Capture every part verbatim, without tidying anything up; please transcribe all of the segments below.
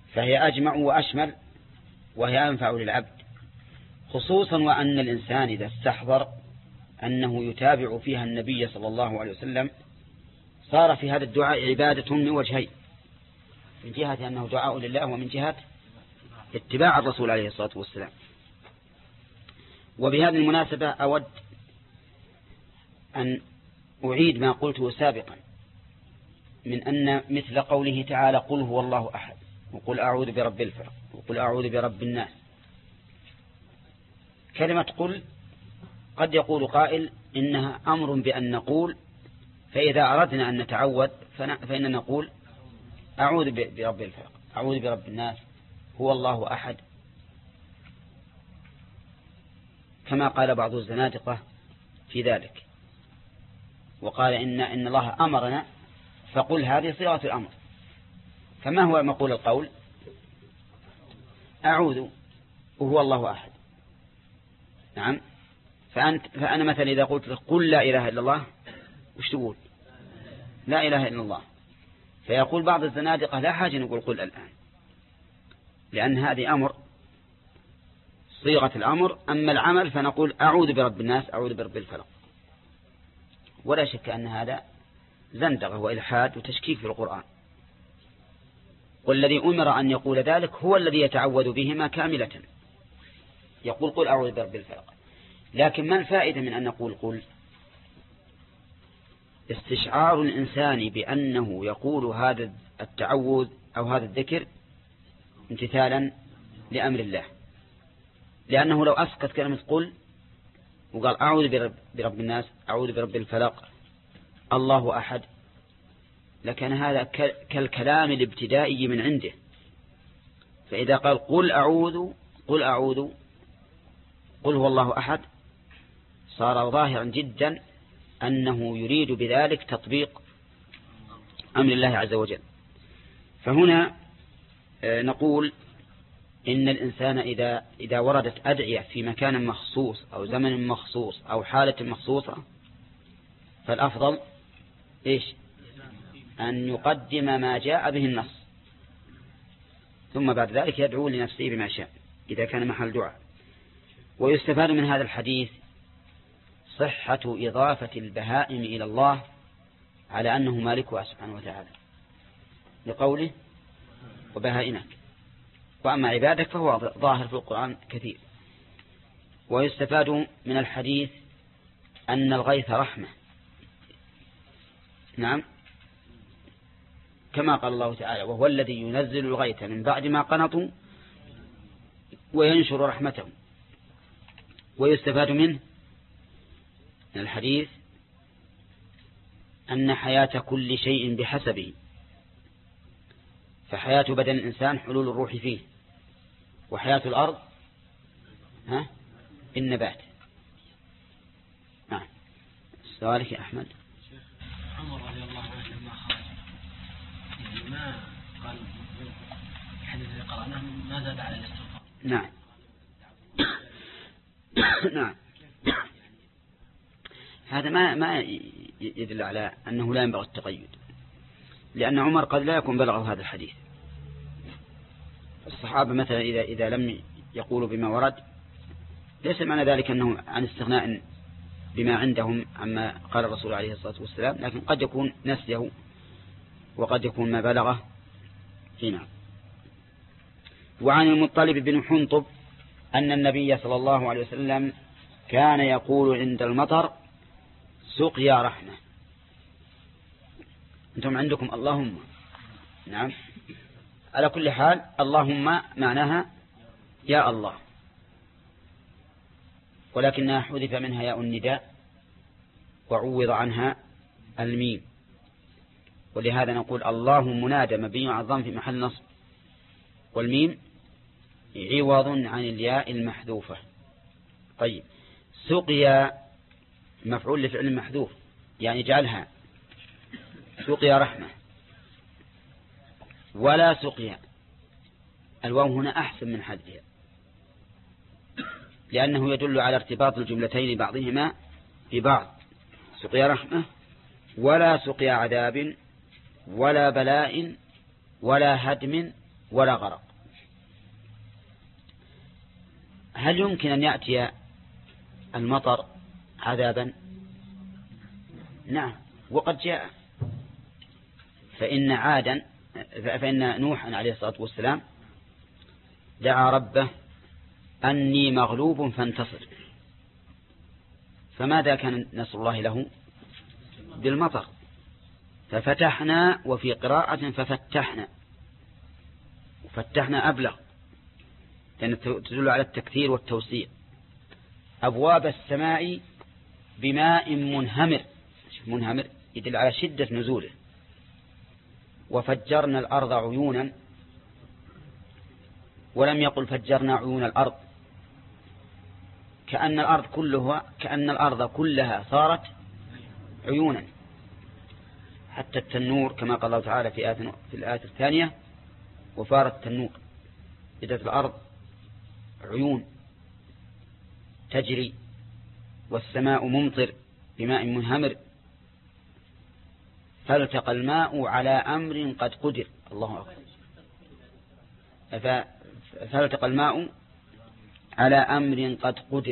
فهي أجمع وأشمل وهي أنفع للعبد، خصوصا وأن الإنسان إذا استحضر أنه يتابع فيها النبي صلى الله عليه وسلم صار في هذا الدعاء عبادة من وجهين، من جهة أنه دعاء لله ومن جهة اتباع الرسول عليه الصلاة والسلام. وبهذه المناسبة أود أن أعيد ما قلته سابقا من أن مثل قوله تعالى قل هو الله أحد، وقل أعوذ برب الفلق، وقل أعوذ برب الناس. كلمة قل قد يقول قائل إنها أمر بأن نقول، فإذا أردنا أن نتعوذ فإننا نقول أعوذ برب الفلق، أعوذ برب الناس، هو الله أحد، كما قال بعض الزنادقة في ذلك، وقال إن, إن الله أمرنا فقل هذه صيغة الأمر. فما هو مقول القول؟ أعوذ وهو الله أحد. نعم. فأنت فأنا مثلا إذا قلت لك قل لا إله إلا الله، وش تقول؟ لا إله إلا الله. فيقول بعض الزنادقة لا حاجة نقول قل الآن، لأن هذه أمر صيغة الأمر، أما العمل فنقول أعوذ برب الناس، أعوذ برب الفلق. ولا شك أن هذا زندقة وإلحاد وتشكيك في القرآن، والذي أمر أن يقول ذلك هو الذي يتعوذ بهما كاملة، يقول قل أعوذ برب الفلق. لكن ما الفائدة من أن نقول قل؟ استشعار الإنسان بأنه يقول هذا التعوذ أو هذا الذكر امتثالا لأمر الله، لأنه لو أسقط كلمة قل وقال أعوذ برب, برب الناس، أعوذ برب الفلق، الله أحد، لكن هذا كالكلام الابتدائي من عنده. فإذا قال قل أعوذ قل أعوذ قل هو الله أحد، صار ظاهرا جدا أنه يريد بذلك تطبيق أمر الله عز وجل. فهنا نقول إن الإنسان إذا, إذا وردت أدعية في مكان مخصوص أو زمن مخصوص أو حالة مخصوصة، فالأفضل إيش؟ أن يقدم ما جاء به النص، ثم بعد ذلك يدعو لنفسه بما شاء إذا كان محل دعاء. ويستفاد من هذا الحديث صحة إضافة البهائم إلى الله على أنه مالكها سبحانه وتعالى، لقوله وبهائمك، وأما عبادك فهو ظاهر في القرآن كثير. ويستفاد من الحديث أن الغيث رحمة، نعم، كما قال الله تعالى وهو الذي ينزل الغيث من بعد ما قنطوا وينشر رحمته. ويستفاد منه من الحديث أن حياة كل شيء بحسبه، فحياة بدن الإنسان حلول الروح فيه، وحياة الأرض ها النبات. نعم. سؤالك يا أحمد. عمر رضي الله عنه لما خرج ما قال الحديث اللي قرأناه ما زاد على الاستغفار. نعم. نعم. هذا ما ما يدل على أنه لا ينبغي التقيد، لأن عمر قد لا يكون بلغه هذا الحديث. الصحابة مثلا إذا إذا لم يقولوا بما ورد ليس معنى ذلك أنه عن استغناء بما عندهم عما قال الرسول عليه الصلاة والسلام، لكن قد يكون نسيه وقد يكون ما بلغه فيما. وعن المطلب بن حنطب أن النبي صلى الله عليه وسلم كان يقول عند المطر سقيا رحمة. أنتم عندكم اللهم، نعم، على كل حال اللهم معناها يا الله، ولكنها حذف منها ياء النداء وعوض عنها الميم، ولهذا نقول اللهم منادى مبني على الضم في محل نصب، والميم عوض عن الياء المحذوفة. طيب، سقيا مفعول لفعل محذوف، يعني جعلها سقيا رحمة. ولا سقيا، الواو هنا أحسن من حذفها، لأنه يدل على ارتباط الجملتين بعضهما ببعض. سقيا رحمة ولا سقيا عذاب ولا بلاء ولا هدم ولا غرق. هل يمكن أن يأتي المطر عذابا؟ نعم، وقد جاء. فإن عادا فإن نوحا عليه الصلاة والسلام دعا ربه أني مغلوب فانتصر، فماذا كان نصر الله له؟ بالمطر. ففتحنا، وفي قراءة ففتحنا، وفتحنا أبلغ لأن تدل على التكثير والتوسيع. أبواب السماء بماء منهمر، منهمر يدل على شدة نزوله. وفجرنا الأرض عيونا، ولم يقل فجرنا عيون الأرض، كأن الأرض كلها كأن الأرض كلها صارت عيونا، حتى التنور كما قال الله تعالى في آية في الآية الثانية وفار التنور. بدت الأرض عيون تجري، والسماء ممطر بماء منهمر، فالتقى الماء على أمر قد قدر. الله أكبر. فالتقى الماء على أمر قد قدر،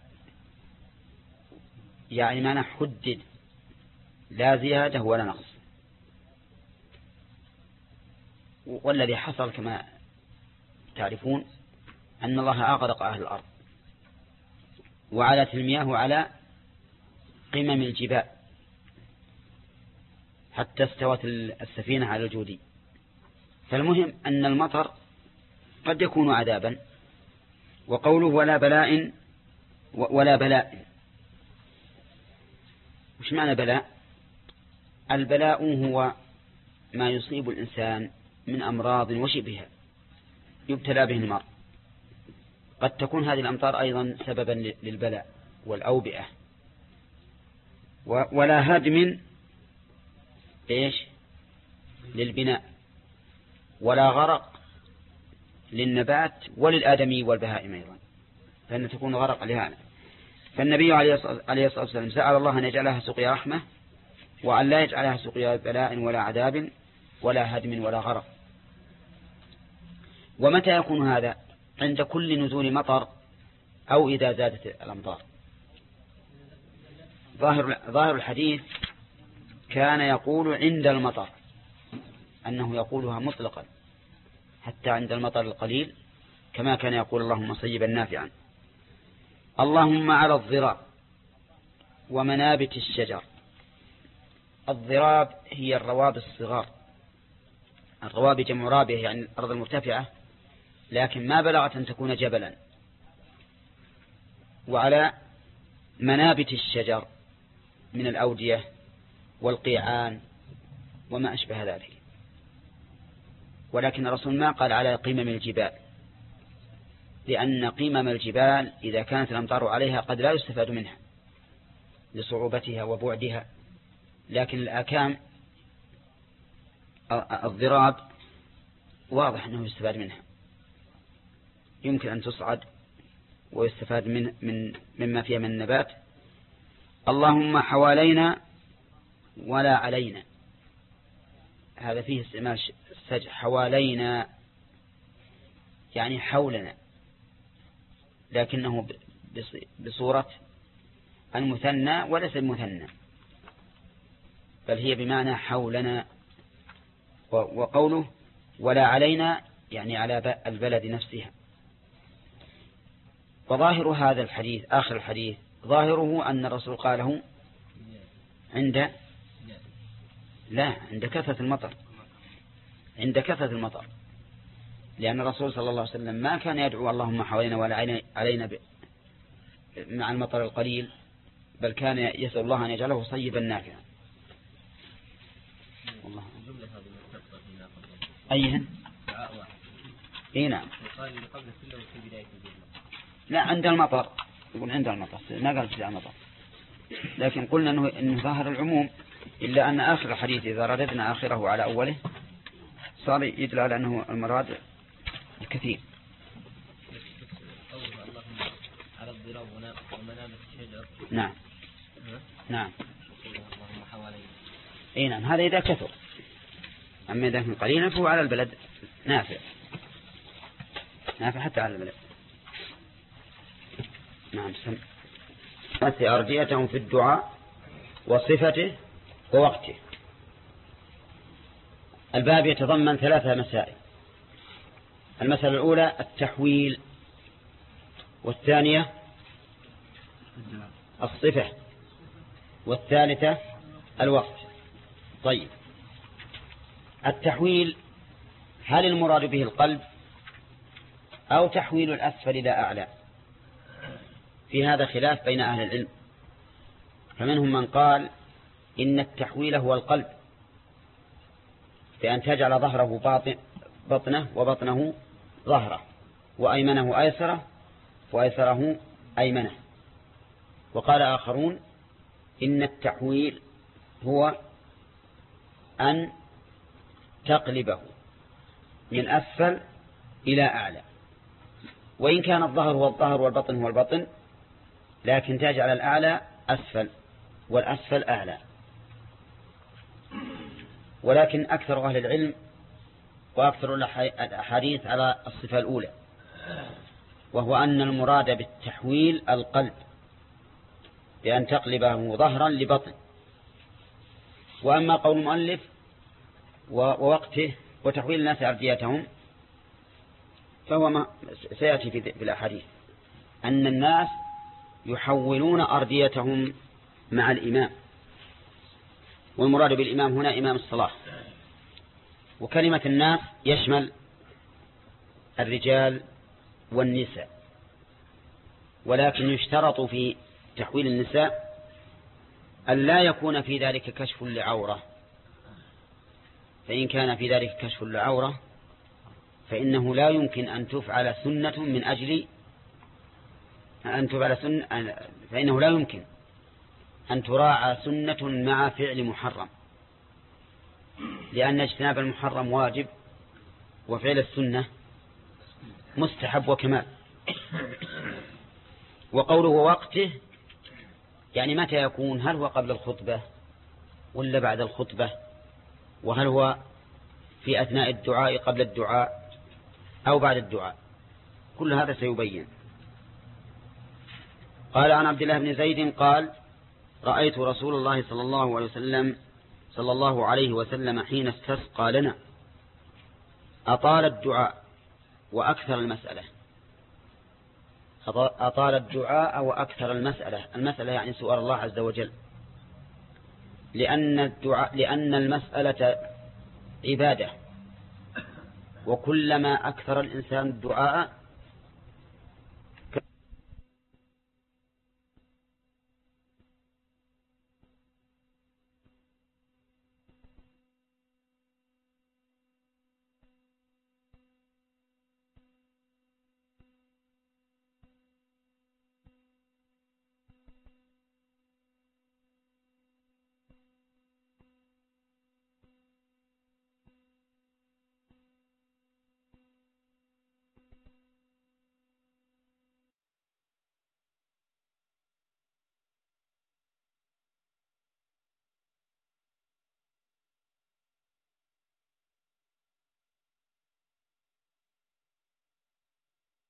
يعني معنى حدد، لا زيادة ولا نقص. والذي حصل كما تعرفون أن الله أغرق أهل الأرض، وعلت المياه على قمم الجبال حتى استوت السفينة على الجودي. فالمهم أن المطر قد يكون عذابا. وقوله ولا بلاء ولا بلاء، وش معنى بلاء؟ البلاء هو ما يصيب الإنسان من أمراض وشبهها يبتلى به المرء. قد تكون هذه الأمطار أيضا سببا للبلاء والأوبئة. ولا هدم إيش للبناء، ولا غرق للنبات وللآدمي والبهائم أيضا، فإن تكون غرق لهذا. فالنبي عليه الصلاة والسلام سأل الله أن يجعلها سقيا رحمة، وأن لا يجعلها سقيا بلاء ولا عذاب ولا هدم ولا غرق. ومتى يكون هذا؟ عند كل نزول مطر أو إذا زادت الأمطار. ظاهر ظاهر الحديث كان يقول عند المطر، أنه يقولها مطلقا حتى عند المطر القليل، كما كان يقول اللهم صيبا نافعا. اللهم على الضراب ومنابت الشجر. الضراب هي الرواب الصغار، الرواب جمع رابه يعني الأرض المرتفعة، لكن ما بلغت أن تكون جبلا. وعلى منابت الشجر من الأودية والقيعان وما أشبه ذلك. ولكن الرسول ما قال على قمم الجبال، لأن قمم الجبال إذا كانت الأمطار عليها قد لا يستفاد منها لصعوبتها وبعدها. لكن الآكام الضراب واضح أنه يستفاد منها، يمكن أن تصعد ويستفاد من من مما فيها من النبات. اللهم حوالينا ولا علينا، هذا فيه استعمال السجع. حوالينا يعني حولنا، لكنه بصورة المثنى وليس المثنى، بل هي بمعنى حولنا. وقوله ولا علينا يعني على البلد نفسها. وظاهر هذا الحديث آخر الحديث ظاهره أن الرسول قاله عند لا عند كثرة المطر، عند كثرة المطر، لأن الرسول صلى الله عليه وسلم ما كان يدعو اللهم حوالينا ولا علينا مع المطر القليل، بل كان يسأل الله أن يجعله صيبا نافعا. والله أيهن إيه نعم. لا عند المطر، يقول عند المطر، ما قال في المطر، لكن قلنا أنه, إنه ظاهر العموم، إلا أن آخر الحديث إذا رددنا آخره على أوله صار يدل على أنه المراد الكثير. على الضراب ومنابت الشجر. نعم نعم اللهم حوالينا. اي نعم، هذا إذا كثر. أما إذا كان قليلا فهو على البلد نافع. نافع حتى على البلد. نعم سم أرجيتهم في الدعاء وصفته ووقته. الباب يتضمن ثلاثة مسائل. المسألة الأولى التحويل، والثانية الصفة، والثالثة الوقت. طيب، التحويل هل المراد به القلب أو تحويل الأسفل إلى أعلى؟ في هذا خلاف بين أهل العلم، فمنهم من قال إن التحويل هو القلب، بأن تجعل ظهره باطن بطنه وبطنه ظهره، وأيمنه أيسره وأيسره أيمنه. وقال آخرون إن التحويل هو أن تقلبه من أسفل إلى أعلى، وإن كان الظهر هو الظهر والبطن هو البطن، لكن تجعل الأعلى أسفل والأسفل أعلى. ولكن أكثر أهل العلم وأكثر الأحاديث على الصفة الأولى، وهو أن المراد بالتحويل القلب، بأن تقلبه ظهرا لبطن. وأما قول المؤلف ووقته وتحويل الناس أرجيتهم فهو ما سيأتي في الأحاديث أن الناس يحولون أرضيتهم مع الإمام، والمراد بالإمام هنا إمام الصلاة. وكلمة الناس يشمل الرجال والنساء، ولكن يشترط في تحويل النساء أن لا يكون في ذلك كشف لعورة، فإن كان في ذلك كشف لعورة فإنه لا يمكن أن تفعل سنة من أجل أن تفعل سنة، فإنه لا يمكن أن تراعى سنة مع فعل محرم، لأن اجتناب المحرم واجب وفعل السنة مستحب وكمال. وقوله وقته يعني متى يكون، هل هو قبل الخطبة ولا بعد الخطبة، وهل هو في أثناء الدعاء قبل الدعاء أو بعد الدعاء، كل هذا سيبين. قال عن عبد الله بن زيد قال رأيت رسول الله صلى الله عليه وسلم صلى الله عليه وسلم حين استسقى لنا أطال الدعاء وأكثر المسألة. أطال الدعاء وأكثر المسألة، المسألة يعني سؤال الله عز وجل، لأن الدعاء لأن المسألة عبادة، وكلما أكثر الإنسان الدعاء